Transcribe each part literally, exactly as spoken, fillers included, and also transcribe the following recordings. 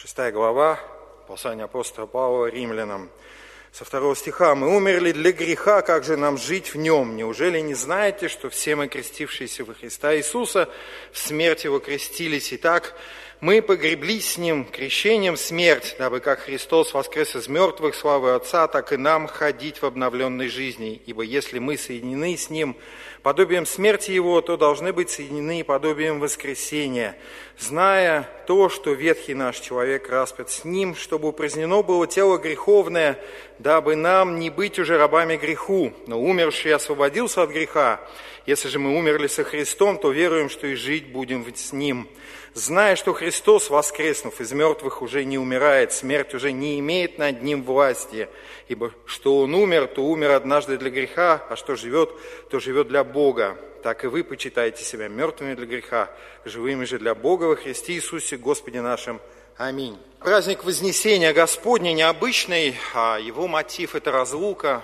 Шестая глава, послание апостола Павла римлянам. Со второго стиха. «Мы умерли для греха, как же нам жить в нем? Неужели не знаете, что все мы, крестившиеся во Христа Иисуса, в смерть Его крестились? Итак, мы погреблись с Ним крещением в смерть, дабы как Христос воскрес из мертвых славы Отца, так и нам ходить в обновленной жизни. Ибо если мы соединены с Ним подобием смерти Его, то должны быть соединены подобием воскресения, зная то, что ветхий наш человек распят с Ним, чтобы упразднено было тело греховное, дабы нам не быть уже рабами греху, но умерший освободился от греха. Если же мы умерли со Христом, то веруем, что и жить будем с Ним. Зная, что Христос, воскреснув из мертвых, уже не умирает, смерть уже не имеет над Ним власти, ибо что Он умер, то умер однажды для греха, а что живет, то живет для Бога. Так и вы почитаете себя мертвыми для греха, живыми же для Бога во Христе Иисусе Господе нашим. Аминь». Праздник Вознесения Господня необычный, а его мотив – это разлука,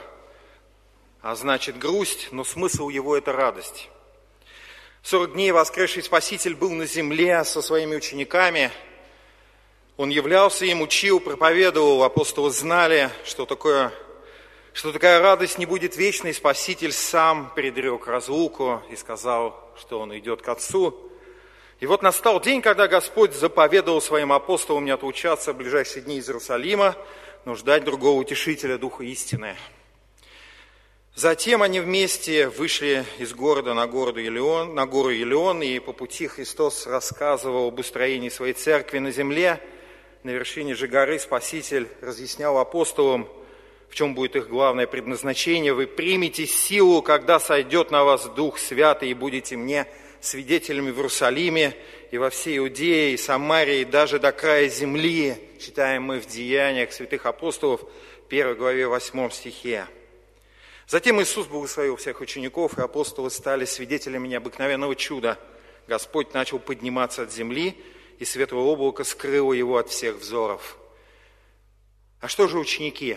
а значит грусть, но смысл его – это радость. Сорок дней воскресший Спаситель был на земле со своими учениками. Он являлся им, учил, проповедовал. Апостолы знали, что такое, что такая радость не будет вечной. Спаситель сам предрек разлуку и сказал, что он идет к Отцу. И вот настал день, когда Господь заповедовал своим апостолам не отлучаться в ближайшие дни из Иерусалима, но ждать другого утешителя, Духа истины. Затем они вместе вышли из города на гору Елеон, на гору Елеон, и по пути Христос рассказывал об устроении своей церкви на земле. На вершине же горы Спаситель разъяснял апостолам, в чем будет их главное предназначение. «Вы примете силу, когда сойдет на вас Дух Святый, и будете мне свидетелями в Иерусалиме и во всей Иудее, и Самарии, и даже до края земли», читаем мы в Деяниях святых апостолов, первой главе, восьмом стихе. Затем Иисус благословил всех учеников, и апостолы стали свидетелями необыкновенного чуда. Господь начал подниматься от земли, и светлое облако скрыло его от всех взоров. А что же ученики?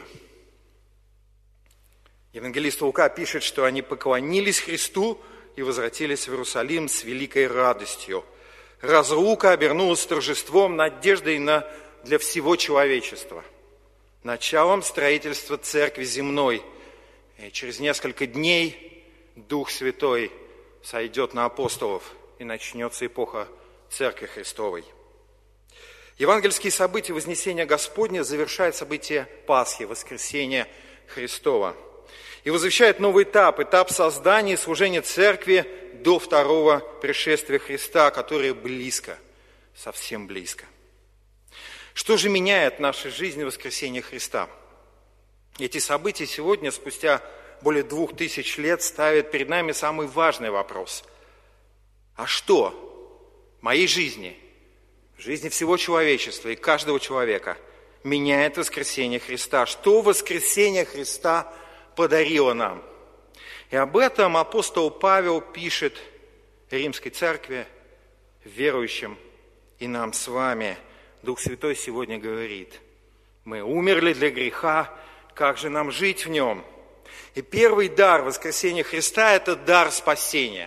Евангелист Лука пишет, что они поклонились Христу и возвратились в Иерусалим с великой радостью. Разлука обернулась торжеством, надеждой на, для всего человечества, началом строительства церкви земной. И через несколько дней Дух Святой сойдет на апостолов, и начнется эпоха Церкви Христовой. Евангельские события Вознесения Господня завершают событие Пасхи, Воскресения Христова. И возвещает новый этап, этап создания и служения Церкви до второго пришествия Христа, которое близко, совсем близко. Что же меняет в нашей жизни воскресение Христа? Эти события сегодня, спустя более двух тысяч лет, ставят перед нами самый важный вопрос. А что в моей жизни, в жизни всего человечества и каждого человека меняет воскресение Христа? Что воскресение Христа подарило нам? И об этом апостол Павел пишет Римской церкви, верующим и нам с вами. Дух Святой сегодня говорит: мы умерли для греха, как же нам жить в нем? И первый дар воскресения Христа – это дар спасения.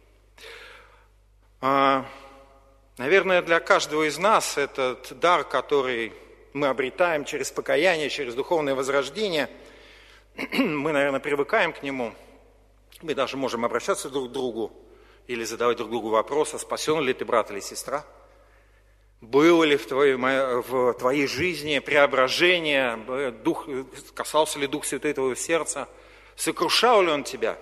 Наверное, для каждого из нас этот дар, который мы обретаем через покаяние, через духовное возрождение, мы, наверное, привыкаем к нему. Мы даже можем обращаться друг к другу или задавать друг другу вопрос: а спасен ли ты, брат или сестра? Было ли в твоей, в твоей жизни преображение, дух, касался ли Дух Святой твоего сердца, сокрушал ли Он тебя?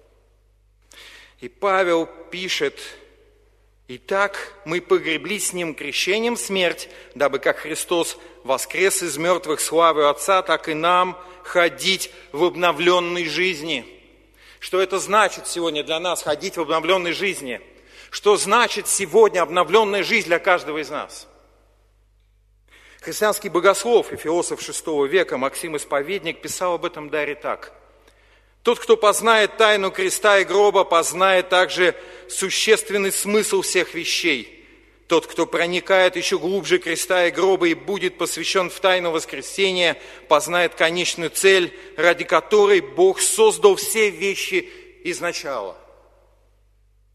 И Павел пишет: «Итак, мы погреблись с Ним крещением в смерть, дабы как Христос воскрес из мертвых славы Отца, так и нам ходить в обновленной жизни». Что это значит сегодня для нас, ходить в обновленной жизни? Что значит сегодня обновленная жизнь для каждого из нас? Христианский богослов и философ шестого века Максим Исповедник писал об этом даре так: «Тот, кто познает тайну креста и гроба, познает также существенный смысл всех вещей. Тот, кто проникает еще глубже креста и гроба и будет посвящен в тайну воскресения, познает конечную цель, ради которой Бог создал все вещи изначала».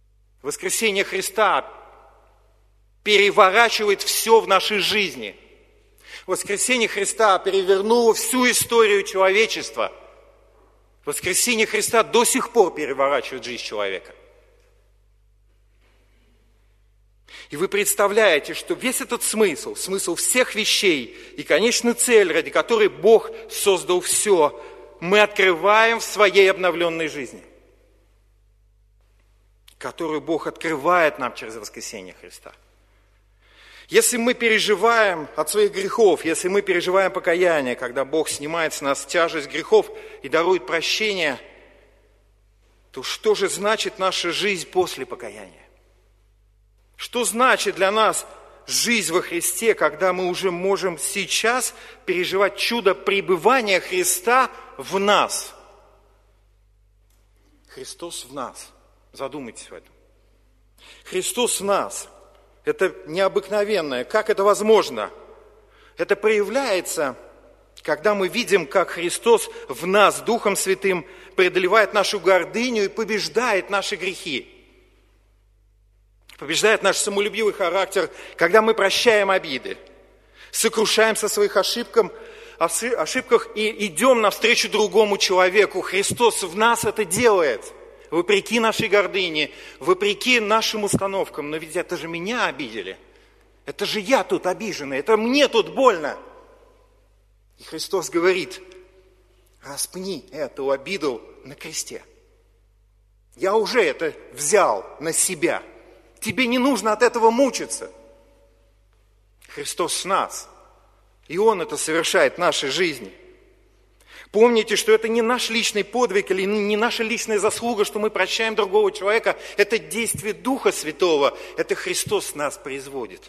Воскресение Христа переворачивает все в нашей жизни. Воскресение Христа перевернуло всю историю человечества. Воскресение Христа до сих пор переворачивает жизнь человека. И вы представляете, что весь этот смысл, смысл всех вещей и конечная цель, ради которой Бог создал все, мы открываем в своей обновленной жизни, которую Бог открывает нам через воскресение Христа. Если мы переживаем от своих грехов, если мы переживаем покаяние, когда Бог снимает с нас тяжесть грехов и дарует прощение, то что же значит наша жизнь после покаяния? Что значит для нас жизнь во Христе, когда мы уже можем сейчас переживать чудо пребывания Христа в нас? Христос в нас. Задумайтесь в этом. Христос в нас. Это необыкновенное. Как это возможно? Это проявляется, когда мы видим, как Христос в нас, Духом Святым, преодолевает нашу гордыню и побеждает наши грехи. Побеждает наш самолюбивый характер, когда мы прощаем обиды, сокрушаемся о своих ошибках, ошибках и идем навстречу другому человеку. Христос в нас это делает. Вопреки нашей гордыне, вопреки нашим установкам. Но ведь это же меня обидели. Это же я тут обиженный, это мне тут больно. И Христос говорит: распни эту обиду на кресте. Я уже это взял на себя. Тебе не нужно от этого мучиться. Христос с нас. И Он это совершает в нашей жизни. Помните, что это не наш личный подвиг или не наша личная заслуга, что мы прощаем другого человека. Это действие Духа Святого. Это Христос нас производит.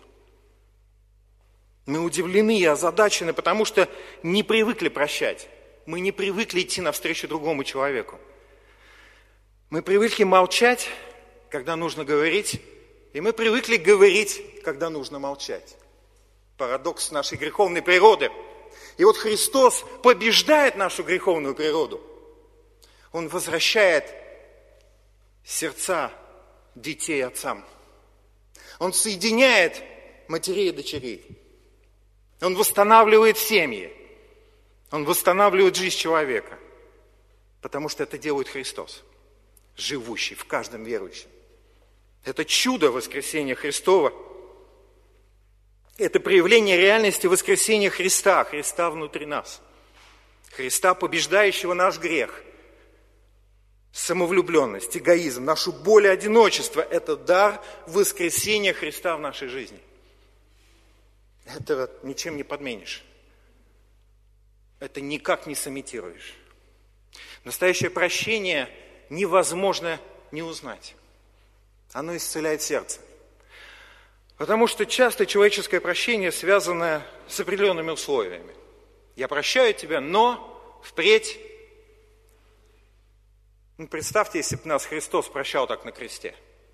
Мы удивлены и озадачены, потому что не привыкли прощать. Мы не привыкли идти навстречу другому человеку. Мы привыкли молчать, когда нужно говорить, и мы привыкли говорить, когда нужно молчать. Парадокс нашей греховной природы. И вот Христос побеждает нашу греховную природу. Он возвращает сердца детей отцам. Он соединяет матерей и дочерей. Он восстанавливает семьи. Он восстанавливает жизнь человека. Потому что это делает Христос, живущий в каждом верующем. Это чудо воскресения Христова. Это проявление реальности воскресения Христа, Христа внутри нас. Христа, побеждающего наш грех, самовлюбленность, эгоизм, нашу боль и одиночество. Это дар воскресения Христа в нашей жизни. Этого ничем не подменишь. Это никак не сымитируешь. Настоящее прощение невозможно не узнать. Оно исцеляет сердце. Потому что часто человеческое прощение связано с определенными условиями. Я прощаю тебя, но впредь... Ну, представьте, если бы нас Христос прощал так на кресте.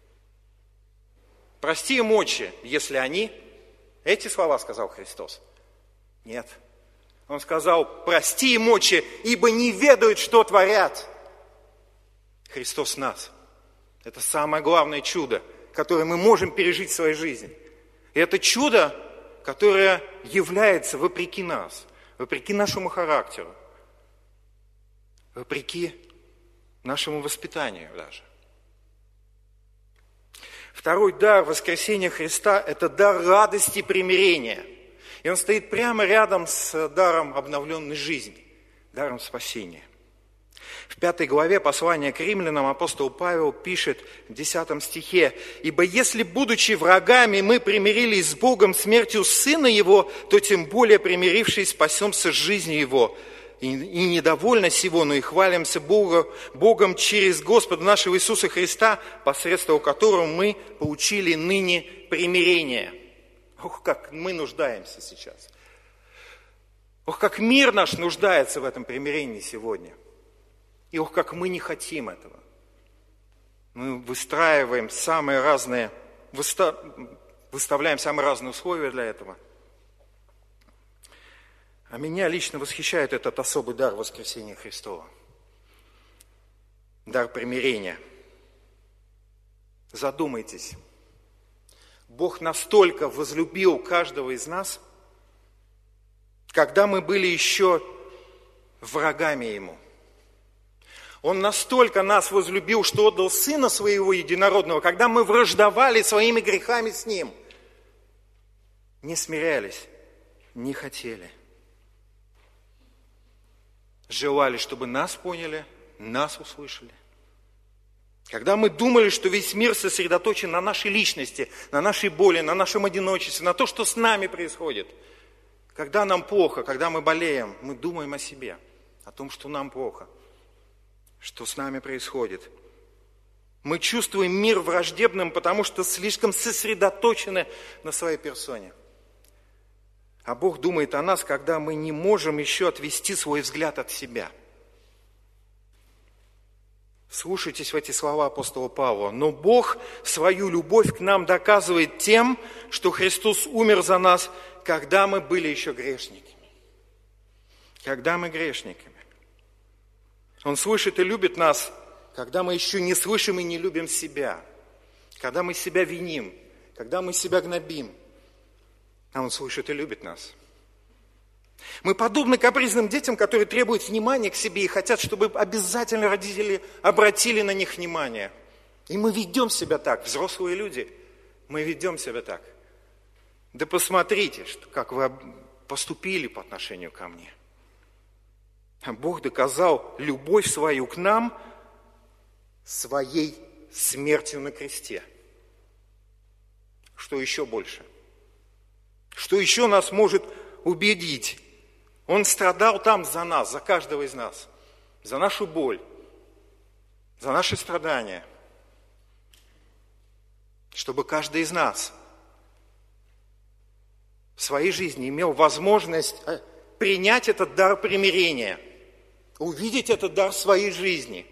Прости им, отче, если они... Эти слова сказал Христос. Нет. Он сказал: прости им, отче, ибо не ведают, что творят. Христос в нас. Это самое главное чудо, которое мы можем пережить в своей жизни. И это чудо, которое является вопреки нас, вопреки нашему характеру, вопреки нашему воспитанию даже. Второй дар воскресения Христа – это дар радости и примирения. И он стоит прямо рядом с даром обновленной жизни, даром спасения. В пятой главе послания к римлянам апостол Павел пишет в десятом стихе: «Ибо если, будучи врагами, мы примирились с Богом смертью Сына Его, то тем более, примирившись, спасемся жизнью Его. И, и недовольно сего, но и хвалимся Богу, Богом через Господа нашего Иисуса Христа, посредством которого мы получили ныне примирение». Ох, как мы нуждаемся сейчас. Ох, как мир наш нуждается в этом примирении сегодня. И ох, как мы не хотим этого. Мы выстраиваем самые разные, выставляем самые разные условия для этого. А меня лично восхищает этот особый дар воскресения Христова. Дар примирения. Задумайтесь. Бог настолько возлюбил каждого из нас, когда мы были еще врагами Ему. Он настолько нас возлюбил, что отдал Сына Своего Единородного, когда мы враждовали своими грехами с Ним. Не смирялись, не хотели. Желали, чтобы нас поняли, нас услышали. Когда мы думали, что весь мир сосредоточен на нашей личности, на нашей боли, на нашем одиночестве, на то, что с нами происходит. Когда нам плохо, когда мы болеем, мы думаем о себе, о том, что нам плохо, что с нами происходит. Мы чувствуем мир враждебным, потому что слишком сосредоточены на своей персоне. А Бог думает о нас, когда мы не можем еще отвести свой взгляд от себя. Слушайтесь в эти слова апостола Павла. «Но Бог свою любовь к нам доказывает тем, что Христос умер за нас, когда мы были еще грешниками». Когда мы грешниками. Он слышит и любит нас, когда мы еще не слышим и не любим себя. Когда мы себя виним, когда мы себя гнобим. А Он слышит и любит нас. Мы подобны капризным детям, которые требуют внимания к себе и хотят, чтобы обязательно родители обратили на них внимание. И мы ведем себя так, взрослые люди, мы ведем себя так. Да посмотрите, как вы поступили по отношению ко мне. А Бог доказал любовь свою к нам своей смертью на кресте. Что еще больше? Что еще нас может убедить? Он страдал там за нас, за каждого из нас, за нашу боль, за наши страдания, чтобы каждый из нас в своей жизни имел возможность принять этот дар примирения, увидеть этот дар в своей жизни.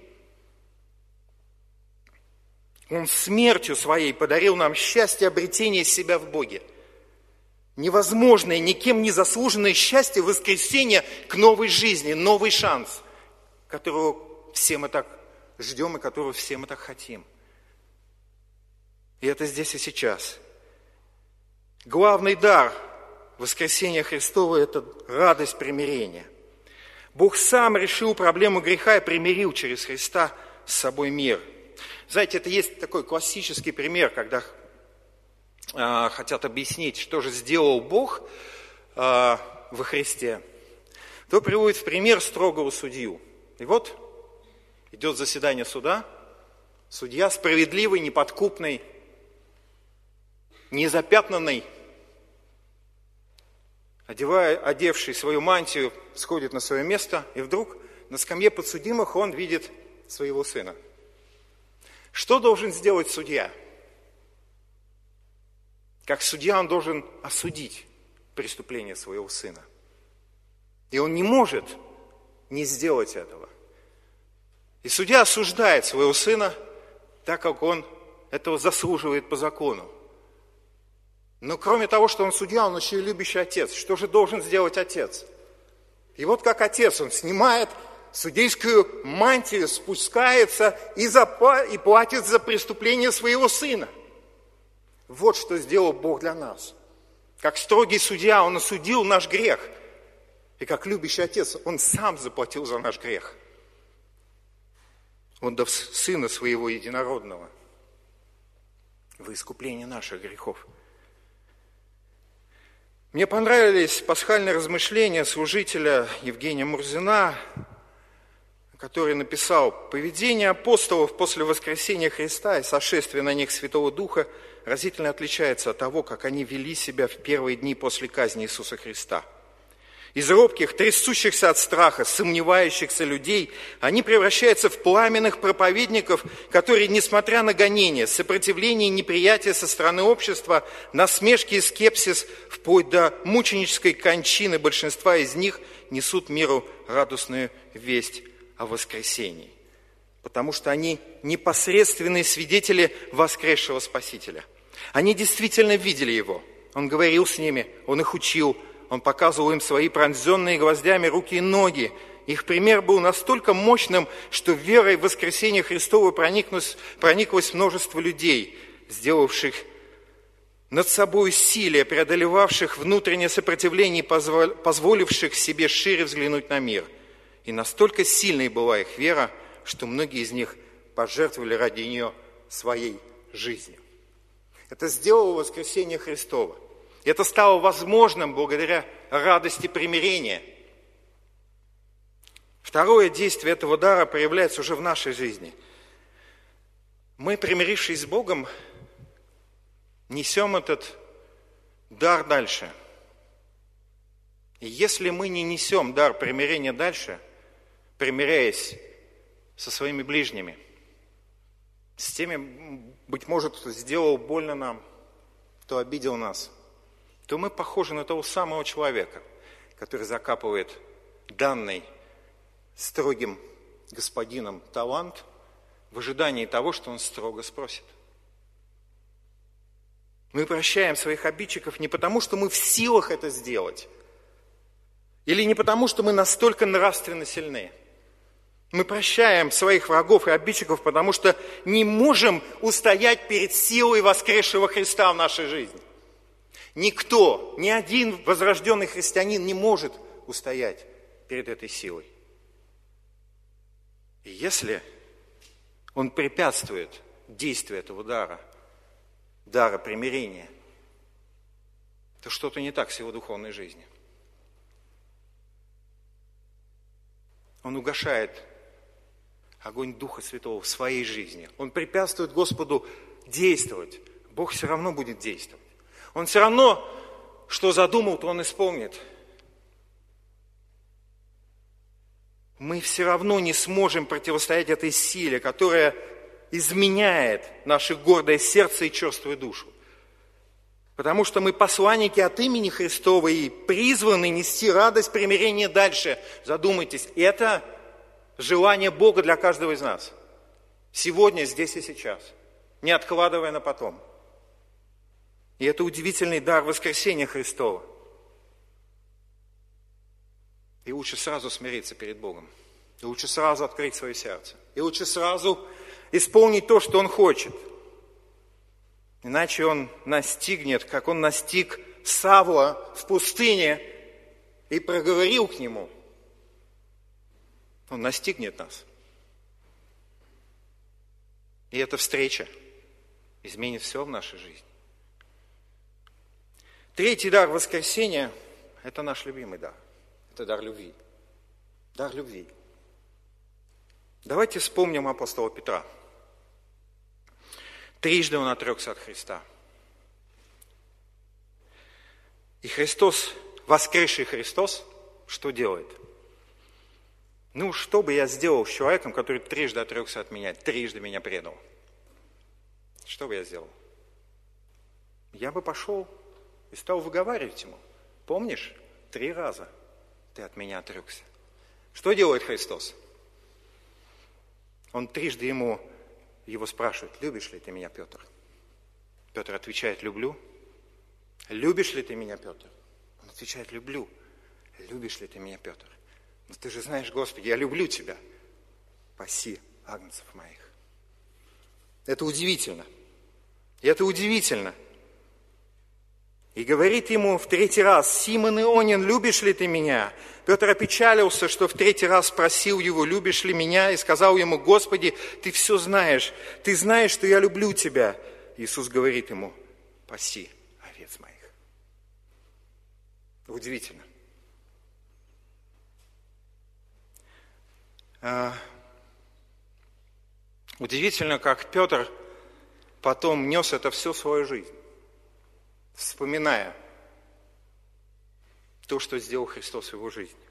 Он смертью своей подарил нам счастье обретения себя в Боге. Невозможное, никем не заслуженное счастье воскресения к новой жизни, новый шанс, которого все мы так ждем и которого все мы так хотим. И это здесь и сейчас. Главный дар воскресения Христова – это радость примирения. Бог сам решил проблему греха и примирил через Христа с собой мир. Знаете, это есть такой классический пример, когда э, хотят объяснить, что же сделал Бог э, во Христе. То приводит в пример строгого судью. И вот идет заседание суда, судья справедливый, неподкупный, незапятнанный, одевая, одевший свою мантию, сходит на свое место, и вдруг на скамье подсудимых он видит своего сына. Что должен сделать судья? Как судья он должен осудить преступление своего сына. И он не может не сделать этого. И судья осуждает своего сына, так как он этого заслуживает по закону. Но кроме того, что он судья, он еще и любящий отец. Что же должен сделать отец? И вот как отец, он снимает судейскую мантию, спускается и, запла- и платит за преступление своего сына. Вот что сделал Бог для нас. Как строгий судья, он осудил наш грех. И как любящий отец, он сам заплатил за наш грех. Он дав сына своего единородного во искупление наших грехов. Мне понравились пасхальные размышления служителя Евгения Мурзина, который написал: «Поведение апостолов после воскресения Христа и сошествия на них Святого Духа разительно отличается от того, как они вели себя в первые дни после казни Иисуса Христа. Из робких, трясущихся от страха, сомневающихся людей они превращаются в пламенных проповедников, которые, несмотря на гонения, сопротивление и неприятие со стороны общества, насмешки и скепсис, вплоть до мученической кончины большинства из них, несут миру радостную весть о воскресении, потому что они непосредственные свидетели воскресшего Спасителя. Они действительно видели Его. Он говорил с ними, Он их учил, Он показывал им свои пронзенные гвоздями руки и ноги. Их пример был настолько мощным, что верой в воскресение Христово прониклось, прониклось множество людей, сделавших над собой усилия, преодолевавших внутреннее сопротивление и позволивших себе шире взглянуть на мир. И настолько сильной была их вера, что многие из них пожертвовали ради нее своей жизнью. Это сделало воскресение Христово. Это стало возможным благодаря радости примирения. Второе действие этого дара проявляется уже в нашей жизни. Мы, примирившись с Богом, несем этот дар дальше. И если мы не несем дар примирения дальше, примиряясь со своими ближними, с теми, быть может, кто сделал больно нам, кто обидел нас, то мы похожи на того самого человека, который закапывает данный строгим господином талант в ожидании того, что он строго спросит. Мы прощаем своих обидчиков не потому, что мы в силах это сделать, или не потому, что мы настолько нравственно сильны. Мы прощаем своих врагов и обидчиков, потому что не можем устоять перед силой воскресшего Христа в нашей жизни. Никто, ни один возрожденный христианин не может устоять перед этой силой. И если он препятствует действию этого дара, дара примирения, то что-то не так с его духовной жизнью. Он угашает огонь Духа Святого в своей жизни. Он препятствует Господу действовать. Бог все равно будет действовать. Он все равно, что задумал, то Он исполнит. Мы все равно не сможем противостоять этой силе, которая изменяет наше гордое сердце и черствую душу. Потому что мы посланники от имени Христова и призваны нести радость примирения дальше. Задумайтесь, это желание Бога для каждого из нас. Сегодня, здесь и сейчас. Не откладывая на потом. И это удивительный дар воскресения Христова. И лучше сразу смириться перед Богом. И лучше сразу открыть свое сердце. И лучше сразу исполнить то, что Он хочет. Иначе Он настигнет, как Он настиг Савла в пустыне и проговорил к нему. Он настигнет нас. И эта встреча изменит все в нашей жизни. Третий дар воскресения – это наш любимый дар. Это дар любви. Дар любви. Давайте вспомним апостола Петра. Трижды он отрекся от Христа. И Христос, воскресший Христос, что делает? Ну, что бы я сделал с человеком, который трижды отрекся от меня, трижды меня предал? Что бы я сделал? Я бы пошел и стал выговаривать ему. Помнишь? Три раза ты от меня отрекся. Что делает Христос? Он трижды ему, его спрашивает: любишь ли ты меня, Петр? Петр отвечает: люблю. Любишь ли ты меня, Петр? Он отвечает: люблю. Любишь ли ты меня, Петр? Но ты же знаешь, Господи, я люблю тебя. Паси агнцев моих. Это удивительно. И это удивительно. И говорит ему в третий раз: Симон Ионин, любишь ли ты меня? Петр опечалился, что в третий раз спросил его: любишь ли меня? И сказал ему: Господи, ты все знаешь. Ты знаешь, что я люблю тебя. Иисус говорит ему: паси овец моих. Удивительно. А, удивительно, как Петр потом нес это всю свою жизнь, вспоминая то, что сделал Христос в его жизни.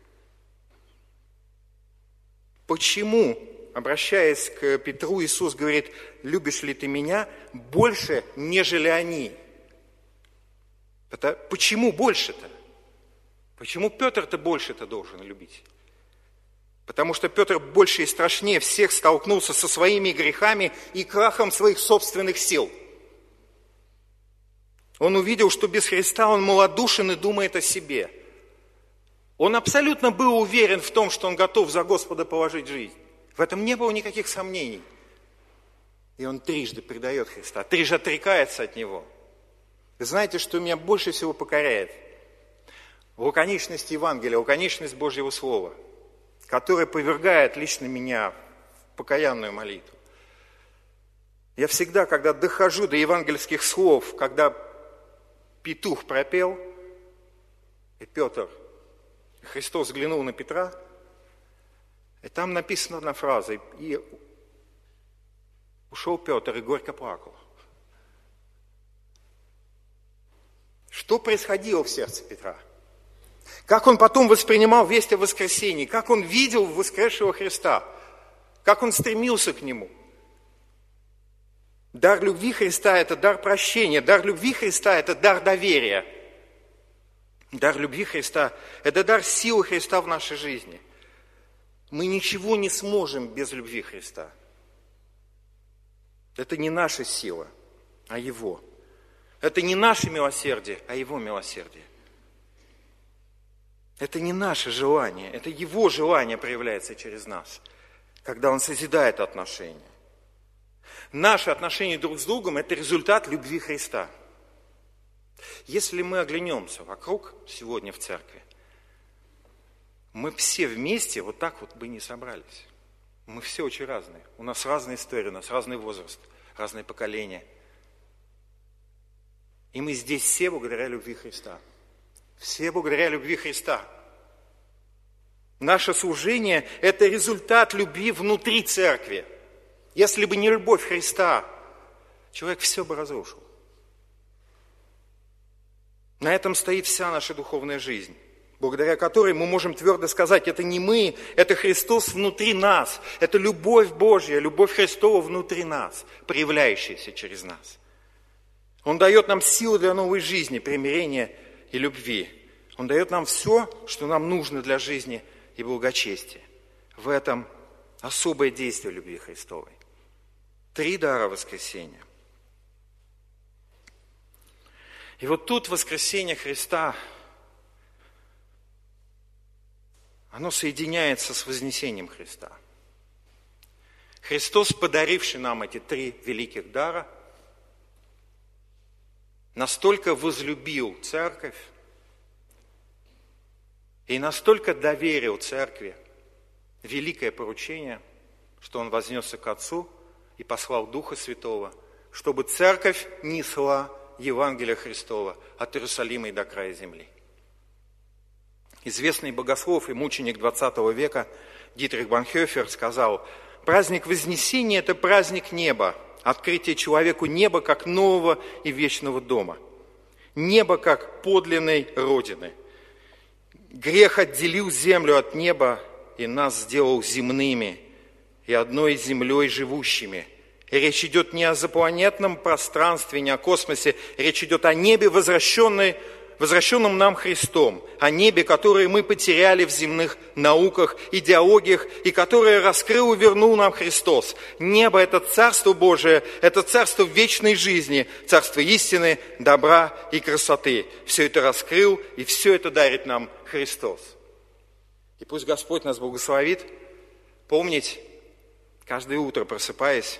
Почему, обращаясь к Петру, Иисус говорит: любишь ли ты меня больше, нежели они? Это, почему больше-то? Почему Петр-то больше-то должен любить? Потому что Петр больше и страшнее всех столкнулся со своими грехами и крахом своих собственных сил. Он увидел, что без Христа он малодушен и думает о себе. Он абсолютно был уверен в том, что он готов за Господа положить жизнь. В этом не было никаких сомнений. И он трижды предает Христа, трижды отрекается от Него. Вы знаете, что меня больше всего покоряет? Лаконичность Евангелия, лаконичность Божьего Слова, которая повергает лично меня в покаянную молитву. Я всегда, когда дохожу до евангельских слов, когда петух пропел, и Петр, Христос взглянул на Петра, и там написана одна фраза, и ушел Петр и горько плакал. Что происходило в сердце Петра? Как он потом воспринимал весть о воскресении, как он видел воскресшего Христа, как он стремился к Нему. Дар любви Христа – это дар прощения, дар любви Христа – это дар доверия. Дар любви Христа – это дар силы Христа в нашей жизни. Мы ничего не сможем без любви Христа. Это не наша сила, а Его. Это не наше милосердие, а Его милосердие. Это не наше желание, это Его желание проявляется через нас, когда Он созидает отношения. Наши отношения друг с другом – это результат любви Христа. Если мы оглянемся вокруг сегодня в церкви, мы все вместе вот так вот бы не собрались. Мы все очень разные. У нас разные истории, у нас разный возраст, разные поколения. И мы здесь все благодаря любви Христа. Все благодаря любви Христа. Наше служение – это результат любви внутри церкви. Если бы не любовь Христа, человек все бы разрушил. На этом стоит вся наша духовная жизнь, благодаря которой мы можем твердо сказать, это не мы, это Христос внутри нас, это любовь Божья, любовь Христова внутри нас, проявляющаяся через нас. Он дает нам силу для новой жизни, примирения и любви. Он дает нам все, что нам нужно для жизни и благочестия. В этом особое действие любви Христовой. Три дара воскресения. И вот тут воскресение Христа, оно соединяется с вознесением Христа. Христос, подаривший нам эти три великих дара, настолько возлюбил церковь и настолько доверил церкви великое поручение, что Он вознесся к Отцу и послал Духа Святого, чтобы церковь несла Евангелие Христова от Иерусалима и до края земли. Известный богослов и мученик двадцатого века Дитрих Бонхофер сказал, праздник Вознесения – это праздник неба, открытие человеку неба как нового и вечного дома, небо как подлинной родины. Грех отделил землю от неба и нас сделал земными и одной землей живущими. И речь идет не о запланетном пространстве, не о космосе, речь идет о небе, возвращенной, возвращенном нам Христом, о небе, которое мы потеряли в земных науках, идеологиях, и которое раскрыл и вернул нам Христос. Небо – это Царство Божие, это Царство вечной жизни, Царство истины, добра и красоты. Все это раскрыл, и все это дарит нам Христос. И пусть Господь нас благословит помнить, каждое утро просыпаясь,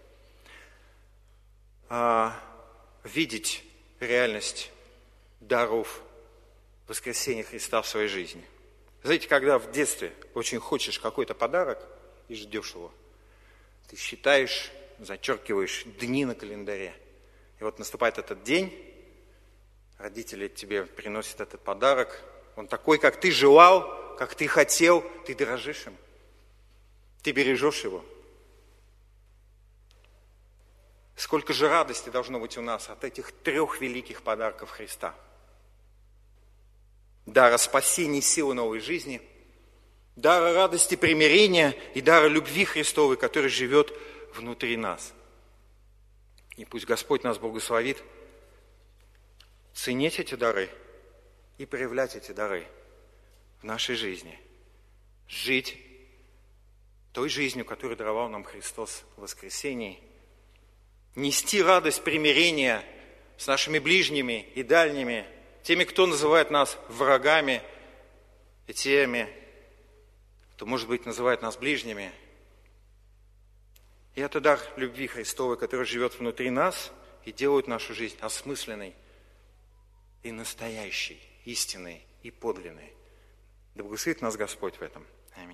видеть реальность даров воскресения Христа в своей жизни. Знаете, когда в детстве очень хочешь какой-то подарок и ждешь его, ты считаешь, зачеркиваешь дни на календаре. И вот наступает этот день, родители тебе приносят этот подарок, он такой, как ты желал, как ты хотел, ты дорожишь им, ты бережешь его. Сколько же радости должно быть у нас от этих трех великих подарков Христа. Дара спасения, силы новой жизни, дара радости примирения и дара любви Христовой, который живет внутри нас. И пусть Господь нас благословит ценить эти дары и проявлять эти дары в нашей жизни. Жить той жизнью, которую даровал нам Христос в воскресении. Нести радость примирения с нашими ближними и дальними, теми, кто называет нас врагами, и теми, кто, может быть, называет нас ближними. И это дар любви Христовой, который живет внутри нас и делает нашу жизнь осмысленной, и настоящий, истинный и подлинный. Да благословит нас Господь в этом. Аминь.